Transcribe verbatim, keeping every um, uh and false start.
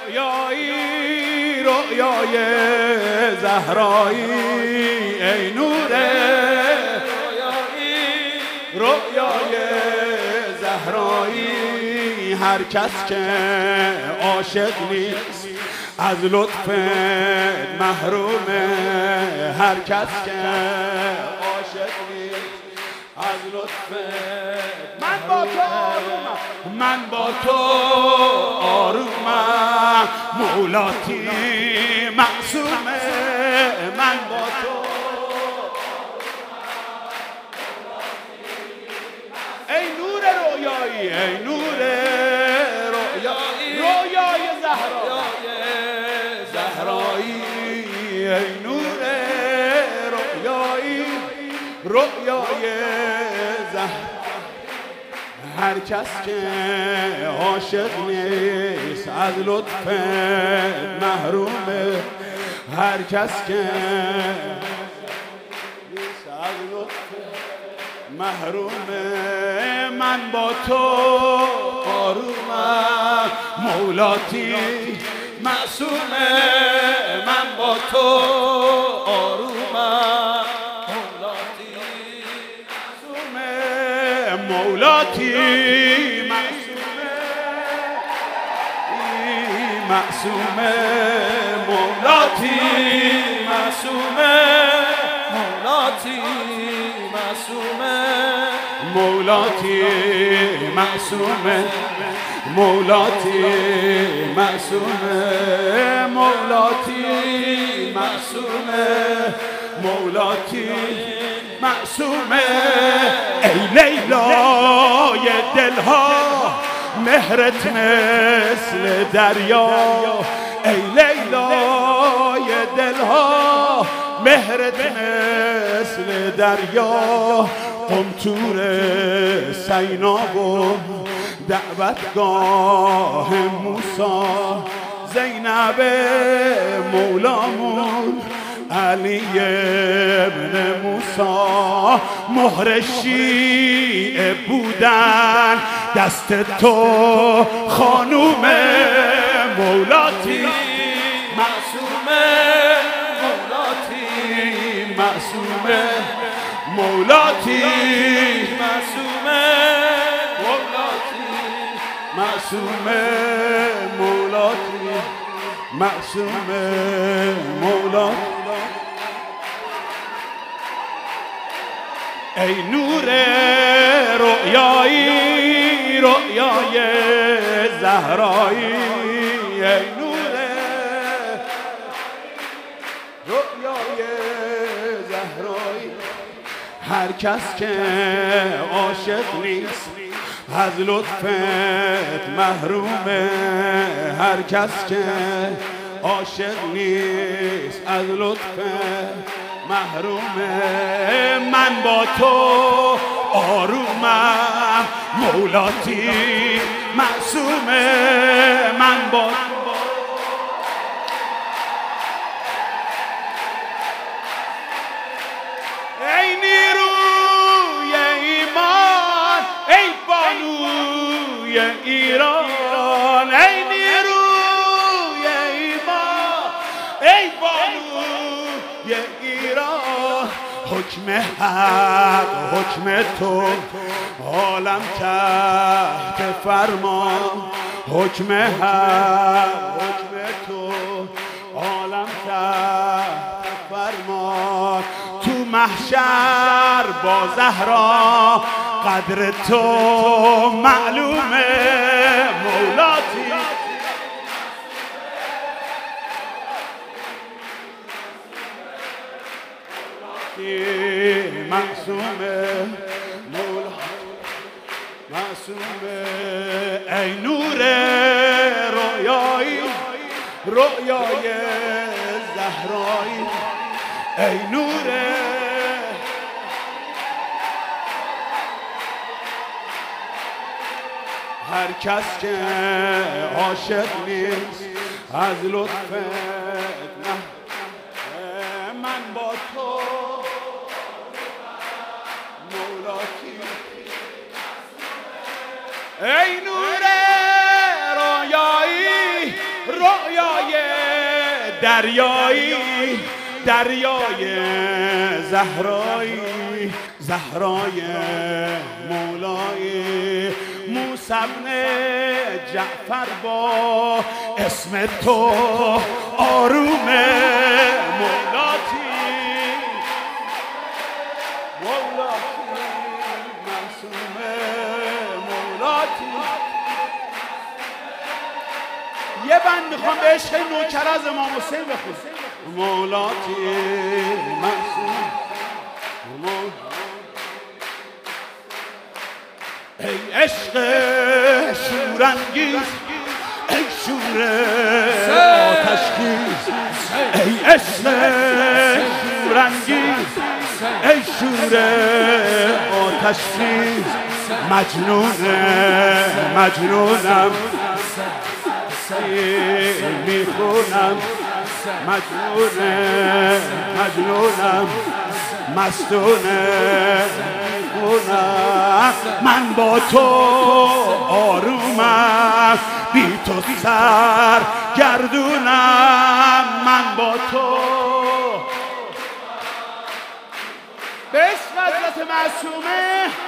رویایی رویای زهرایی ای نور رویایی رویای زهرایی هر کس که عاشق نیست از لطف محرومه هر کس که عاشق نیست از لطف من با تو آرومم من با تو آرومم مولاتی معصومه من با تو ای نور رویایی ای نور رویایی رویای زهرایی زهرایی ای نور رویایی رویای زهرایی هر کس که عاشق نیست از لطف محرومه هر کس که نیست از لطف محرومه من با تو آرومم مولاتی معصومه من با تو آرومم مولاتی معصومه مولاتی معصومه معصومه مولاتی معصومه مولاتی معصومه مولاتی معصومه مولاتی معصومه مولاتی معصومه مولاتی معصومه ای لیلای دلها مهرت مثل دریا ای لیلای دلها مهرت مثل دریا قمطور سینا و دعوتگاه موسی زینب مولامون علی ابن موسی مهر شیعه بودن دست تو خانوم مولاتی معصومه مولاتی معصومه مولاتی معصومه مولاتی معصومه مولاتی معصومه مولاتی ای نور رویایی رویای زهرایی ای نور رویای زهرایی هر کس که عاشق نیست از لطفت محرومه هر کس که عاشق نیست از لطفت محرومه من با تو آرومم مولاتی معصومه من با ای نیروی ایمان ای بانوی ایران ای نیروی ایمان ای بانوی ایران حکم حق حکم تو عالم تحت فرمان حکم حق حکم تو عالم تحت فرمان تو محشر با زهرا قدر تو معلومه مولاتی معصومه مولاتی معصومه ای نور رویایی رویای زهرایی ای نور هر کس که عاشق نیست از لطفت نه من با تو مولاتی ای نور رویایی دریایی دریای زهرایی زهرای مولایی موسی بن جعفر با اسم تو آروم مولاتی مولاتی معصوم مولاتی. یه بند میخوام به عشق نوکر از امام حسین بخون. مولاتی معصوم ای عشق شورانگیز ای شور آتشخیز ای عشق شورانگیز ای شور آتشخیز مجنون مجنونم میخونم مجنون مجنونم مستونه میخونم من با تو آرومم بی تو سر گردونم من با تو به عشق حضرت معصومه